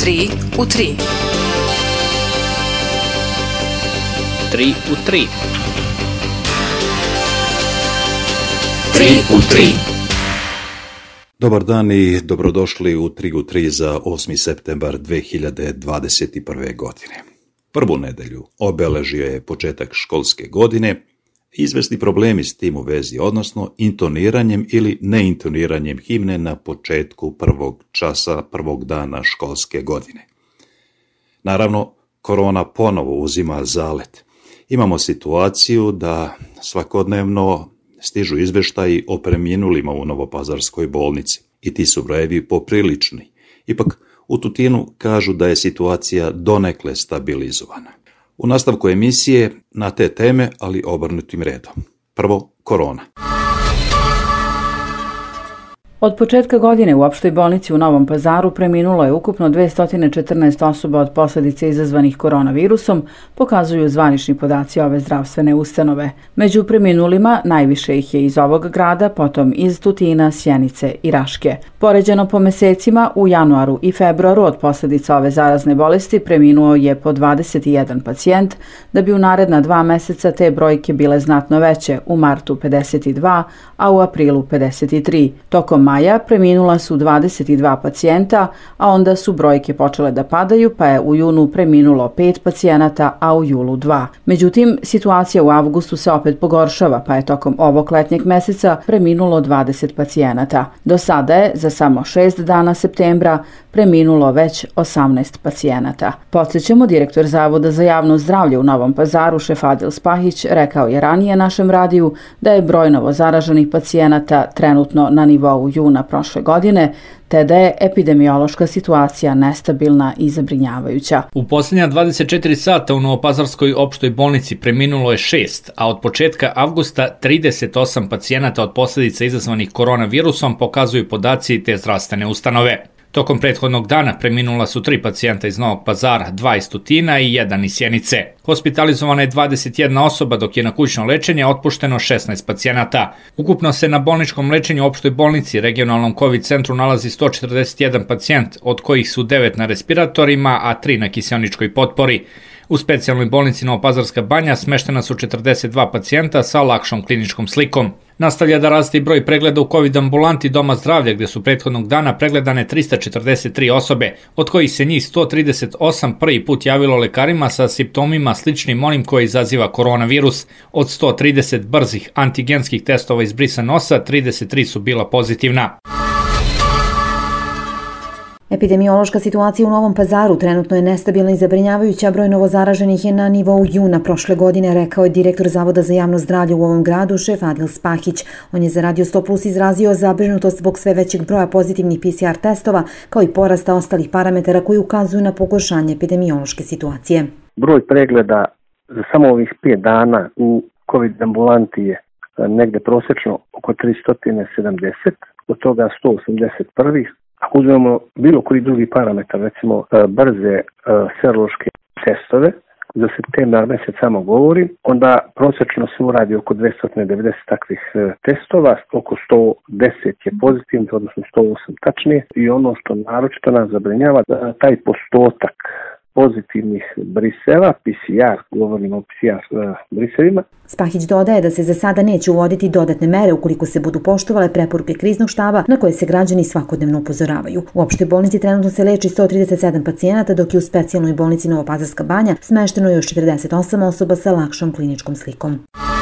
3 u 3. 3 u 3. 3 u 3. Dobar dan i dobrodošli u 3 u 3 za 8. septembar 2021. godine. Prvu nedelju obeležio je početak školske godine, izvesni problemi s tim u vezi, odnosno intoniranjem ili neintoniranjem himne na početku prvog časa, prvog dana školske godine. Naravno, korona ponovo uzima zalet. Imamo situaciju da svakodnevno stižu izveštaji o preminulima u Novopazarskoj bolnici i ti su brojevi poprilični. Ipak u Tutinu kažu da je situacija donekle stabilizovana. U nastavku emisije na te teme, ali obrnutim redom. Prvo, korona. Od početka godine u opštoj bolnici u Novom Pazaru preminulo je ukupno 214 osoba od posljedica izazvanih koronavirusom, pokazuju zvanični podaci ove zdravstvene ustanove. Među preminulima najviše ih je iz ovog grada, potom iz Tutina, Sjenice i Raške. Poređeno po mesecima, u januaru i februaru od posljedica ove zarazne bolesti preminuo je po 21 pacijent, da bi u naredna 2 meseca te brojke bile znatno veće, u martu 52, a u aprilu 53. Tokom maja preminula su 22 pacijenta, a onda su brojke počele da padaju, pa je u junu preminulo 5 pacijenata, a u julu 2. Međutim, situacija u avgustu se opet pogoršava, pa je tokom ovog letnjeg meseca preminulo 20 pacijenata. Do sada je za samo 6 dana septembra preminulo već 18 pacijenata. Podsjećamo, direktor Zavoda za javno zdravlje u Novom Pazaru, Šefadil Spahić, rekao je ranije našem radiju da je broj novozaraženih pacijenata trenutno na nivou juna prošle godine, te da je epidemiološka situacija nestabilna i zabrinjavajuća. U posljednja 24 sata u Novopazarskoj opštoj bolnici preminulo je 6, a od početka avgusta 38 pacijenata od posljedica izazvanih koronavirusom, pokazuju podaci te zdravstvene ustanove. Tokom prethodnog dana preminula su 3 pacijenta iz Novog Pazara, 2 iz Tutina i 1 iz Sjenice. Hospitalizovana je 21 osoba, dok je na kućno lečenje otpušteno 16 pacijenata. Ukupno se na bolničkom lečenju u opštoj bolnici, regionalnom COVID centru, nalazi 141 pacijent, od kojih su 9 na respiratorima, a 3 na kiseoničkoj potpori. U specijalnoj bolnici Novopazarska banja smeštena su 42 pacijenta sa lakšom kliničkom slikom. Nastavlja da raste i broj pregleda u COVID ambulanti Doma zdravlja, gdje su prethodnog dana pregledane 343 osobe, od kojih se njih 138 prvi put javilo lekarima sa simptomima sličnim onim koje izaziva koronavirus. Od 130 brzih antigenskih testova iz brisa nosa, 33 su bila pozitivna. Epidemiološka situacija u Novom Pazaru trenutno je nestabilna i zabrinjavajuća, broj novozaraženih je na nivou juna prošle godine, rekao je direktor Zavoda za javno zdravlje u ovom gradu, Šefadil Spahić. On je za Radio 100+ izrazio zabrinutost zbog sve većeg broja pozitivnih PCR testova, kao i porasta ostalih parametara koji ukazuju na pogoršanje epidemiološke situacije. Broj pregleda za samo ovih 5 dana u COVID ambulanti je negde prosječno oko 370, od toga 180 prvih. Ako uzmemo bilo koji drugi parametar, recimo brze serološke testove, za septembar mjesec samo govori, onda prosječno se uradi oko 290 takvih testova, oko 110 je pozitivno, odnosno 108 tačnije. I ono što naročito nas zabrinjava, taj postotak pozitivnih briseva, PCR, govorimo o PCR brisevima. Spahić dodaje da se za sada neće uvoditi dodatne mere ukoliko se budu poštovale preporuke kriznog štaba na koje se građani svakodnevno upozoravaju. U opštoj bolnici trenutno se leči 137 pacijenata, dok je u specijalnoj bolnici Novopazarska banja smešteno još 48 osoba sa lakšom kliničkom slikom.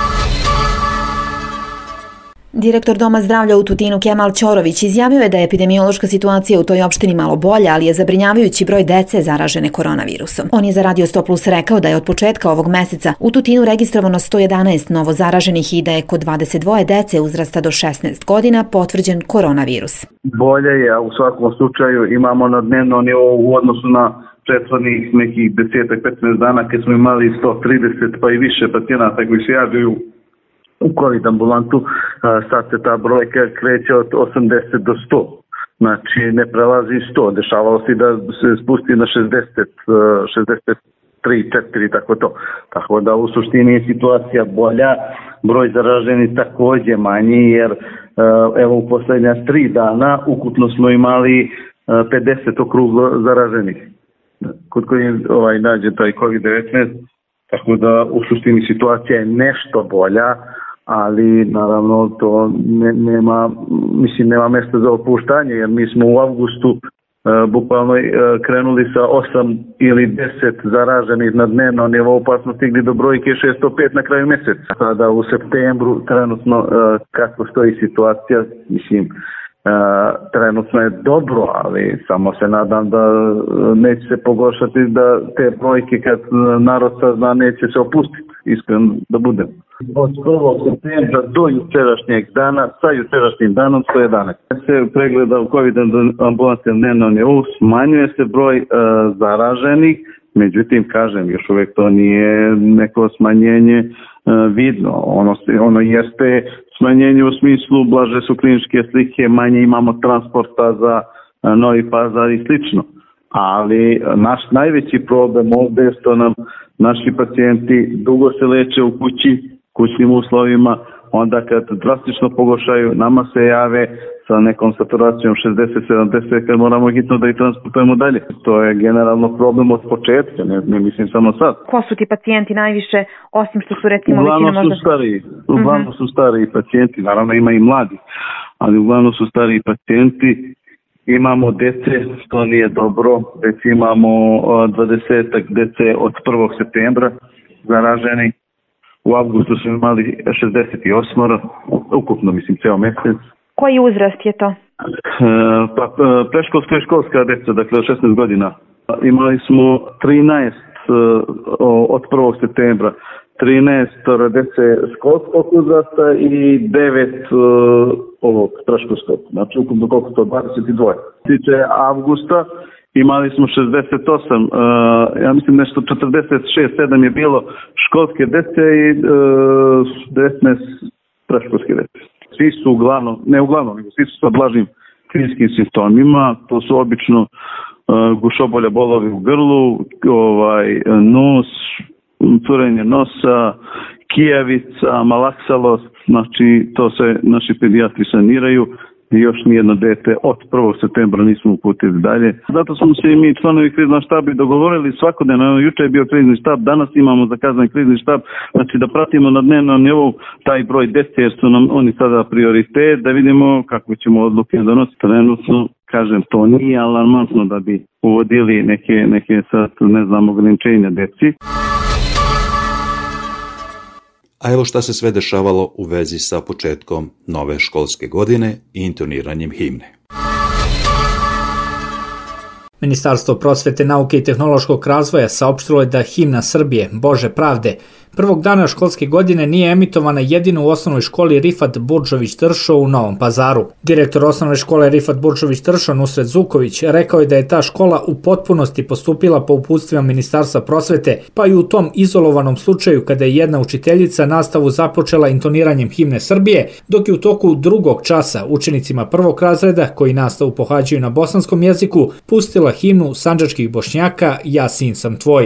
Direktor Doma zdravlja u Tutinu Kemal Ćorović izjavio je da je epidemiološka situacija u toj opštini malo bolja, ali je zabrinjavajući broj dece zaražene koronavirusom. On je za Radio 100+ rekao da je od početka ovog meseca u Tutinu registrovano 111 novo zaraženih i da je kod 22 dece uzrasta do 16 godina potvrđen koronavirus. Bolje je, a u svakom slučaju imamo na dnevnom nivou u odnosu na prethodnih nekih 10-15 dana kad smo imali 130 pa i više pacijenata koji se javljaju u COVID ambulantu, sad se ta brojka kreće od 80 do 100. Znači ne prelazi 100. Dešavalo se da se spusti na 60, 63, 4 tako to. Tako da u suštini je situacija bolja, broj zaraženih također manji jer evo u posljednja 3 dana ukupno smo imali 50 okruglo zaraženih kod koji nađe taj COVID-19, tako da u suštini situacija je nešto bolja, ali naravno to nema mesta za opuštanje, jer mi smo u avgustu bukvalno krenuli sa 8 ili 10 zaraženih na dnevnom nivou, pa smo stigli do brojke 605 na kraju mjeseca. Sada u septembru trenutno kako stoji situacija, mislim, trenutno je dobro, ali samo se nadam da neće se pogoršati, da te brojke kad narod sazna neće se opustiti, iskreno da budem. Od 1. septembra do jučerašnjeg dana, sa jučerašnjim danom 111. Se pregleda u COVID ambulanti na dnevnom nivou, smanjuje se broj zaraženih, međutim, kažem, još uvijek to nije neko smanjenje vidno. Ono jeste smanjenje u smislu blaže su kliničke slike, manje imamo transporta za Novi Pazar i slično. Ali naš najveći problem ovdje je što nam naši pacijenti dugo se leče u kućnim uslovima, onda kad drastično pogoršaju, nama se jave sa nekom saturacijom 60-70, kad moramo hitno da ih transportujemo dalje. To je generalno problem od početka, ne mislim samo sad. Ko su ti pacijenti najviše, osim što su recimo Uglavnom su stariji pacijenti, naravno ima i mladi, ali uglavnom su stariji pacijenti. Imamo dece, što nije dobro, već imamo 20 dece od 1. septembra zaraženi. U avgustu smo imali 68, ukupno mislim ceo mjesec. Koji uzrast je to? Preškolska i školska deca, dakle od 16 godina. Imali smo 13 od 1. septembra, 13 dece školskog uzrasta i 9 ovog preškolskog. Znači ukupno koliko to, 22. Tiče avgusta imali smo 68, ja mislim nešto 46-7 je bilo školske dece i 19 preškolske dece. Svi su svi su sa blažim kliničkim simptomima, to su obično gušobolja, bolovi u grlu, nos, curenje nosa, kijavica, malaksalost, znači to se naši pedijatri saniraju i još nijedno dete od 1. septembra nismo uputili dalje. Zato smo se i mi članovi kriznog štaba dogovorili svakodnevno, juče je bio krizni štab, danas imamo zakazan krizni štab, znači da pratimo na dnevnom nivou taj broj dece jer su nam oni sada prioritet, da vidimo kako ćemo odluke donositi. Trenutno, kažem, to nije alarmantno da bi uvodili neke sad, ograničenja deci. A evo šta se sve dešavalo u vezi sa početkom nove školske godine i intoniranjem himne. Ministarstvo prosvete, nauke i tehnološkog razvoja saopštilo je da himna Srbije, Bože pravde, prvog dana školske godine nije emitovana jedino u osnovnoj školi Rifat Burdžović-Tršo u Novom Pazaru. Direktor osnovne škole Rifat Burdžović-Tršo Nusret Zuković rekao je da je ta škola u potpunosti postupila po uputstvima Ministarstva prosvete, pa i u tom izolovanom slučaju kada je jedna učiteljica nastavu započela intoniranjem himne Srbije, dok je u toku drugog časa učenicima prvog razreda, koji nastavu pohađaju na bosanskom jeziku, pustila himnu sandžačkih Bošnjaka Ja sin sam tvoj.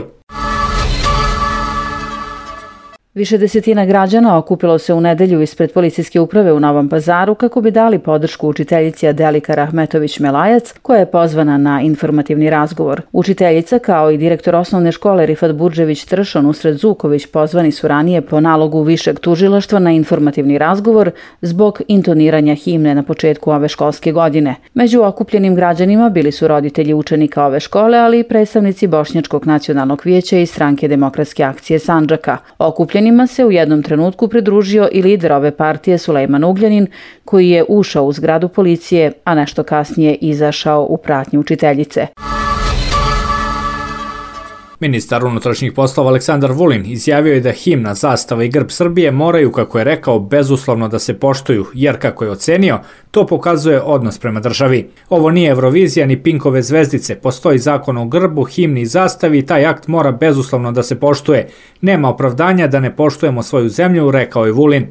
Više desetina građana okupilo se u nedelju ispred policijske uprave u Novom Pazaru kako bi dali podršku učiteljici Adelika Rahmetović-Melajac, koja je pozvana na informativni razgovor. Učiteljica, kao i direktor osnovne škole Rifat Burdžević-Tršo Nusret Zuković, pozvani su ranije po nalogu višeg tužilaštva na informativni razgovor zbog intoniranja himne na početku ove školske godine. Među okupljenim građanima bili su roditelji učenika ove škole, ali i predstavnici Bošnjačkog nacionalnog vijeća i Stranke demokratske akcije Sandžaka. Okupljenima se u jednom trenutku pridružio i lider ove partije Sulejman Ugljanin, koji je ušao u zgradu policije, a nešto kasnije izašao u pratnji učiteljice. Ministar unutrašnjih poslova Aleksandar Vulin izjavio je da himna, zastava i grb Srbije moraju, kako je rekao, bezuslovno da se poštuju, jer kako je ocenio, to pokazuje odnos prema državi. Ovo nije Eurovizija ni Pinkove zvezdice, postoji zakon o grbu, himni i zastavi i taj akt mora bezuslovno da se poštuje. Nema opravdanja da ne poštujemo svoju zemlju, rekao je Vulin.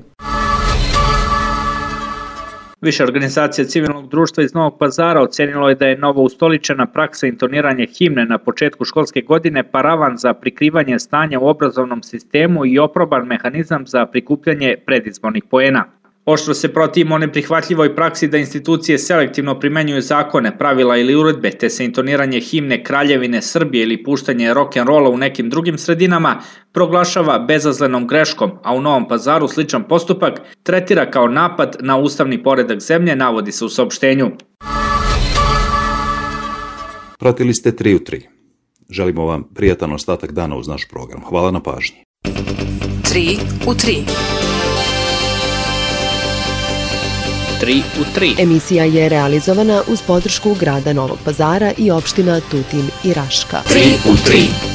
Više organizacija civilnog društva iz Novog Pazara ocenilo je da je novo ustoličena praksa intoniranja himne na početku školske godine paravan za prikrivanje stanja u obrazovnom sistemu i oproban mehanizam za prikupljanje predizbornih poena. Oštro se protivimo neprihvatljivoj praksi da institucije selektivno primenjuju zakone, pravila ili uredbe, te se intoniranje himne Kraljevine Srbije ili puštanje rock'n'rolla u nekim drugim sredinama proglašava bezazlenom greškom, a u Novom Pazaru sličan postupak tretira kao napad na ustavni poredak zemlje, navodi se u saopštenju. Pratili ste 3 u 3. Želimo vam prijatan ostatak dana uz naš program. Hvala na pažnji. 3 u 3. 3 u 3. Emisija je realizovana uz podršku grada Novog Pazara i opština Tutin i Raška. 3 u 3.